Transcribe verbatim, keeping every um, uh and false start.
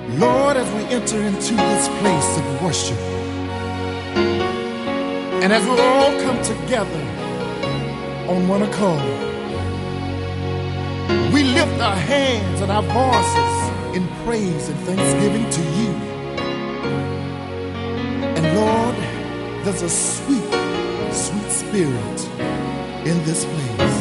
Lord, as we enter into this place of worship, and as we all come together on one accord, we lift our hands and our voices in praise and thanksgiving to you. And Lord, there's a sweet, sweet spirit in this place.